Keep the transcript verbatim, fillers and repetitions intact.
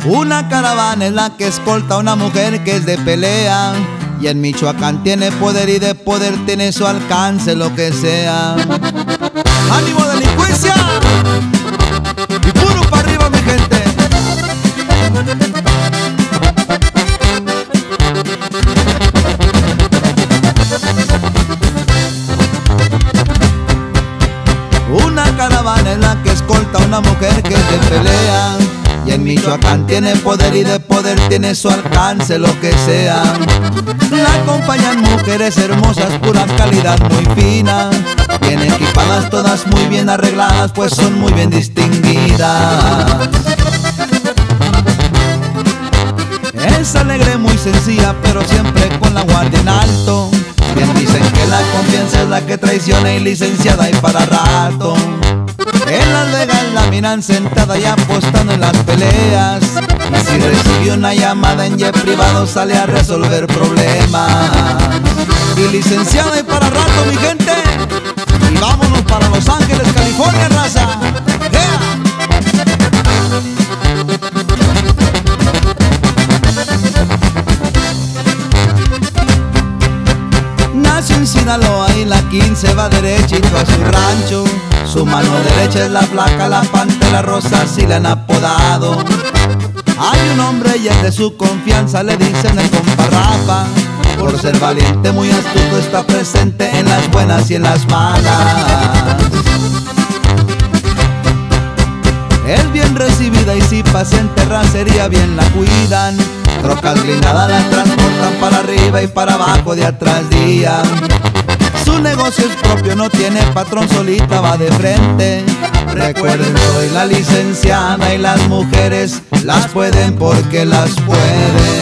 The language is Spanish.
Una caravana es la que escolta a una mujer que es de pelea, y en Michoacán tiene poder y de poder tiene su alcance lo que sea. ¡Ánimo, delincuencia! Y puro para arriba, mi gente. Una caravana es la que escolta a una mujer que es de pelea, y en Michoacán tiene poder y de poder tiene su alcance lo que sea. La acompañan mujeres hermosas, pura calidad muy fina, bien equipadas, todas muy bien arregladas, pues son muy bien distinguidas. Es alegre, muy sencilla, pero siempre con la guardia en alto. Bien dicen que la confianza es la que traiciona, y licenciada y para rato. En Las Vegas la miran sentada y apostando en las peleas, y si recibe una llamada en jet privado sale a resolver problemas. Y licenciada y para rato, mi gente. Y vámonos para Los Ángeles, California, raza. ¡Yeah! Nació en Sinaloa y la quince va derechito a su rancho. Su mano derecha es la flaca, la pantera rosa, así le han apodado. Hay un hombre y es de su confianza, le dicen el compa Rafa. Por ser valiente, muy astuto, está presente en las buenas y en las malas. Es bien recibida y si pasa en terracería bien la cuidan. Trocas blindadas las transportan para arriba y para abajo de atrás día. Su negocio es propio, no tiene patrón, solita va de frente. Recuerden, soy la licenciada y las mujeres las pueden porque las pueden.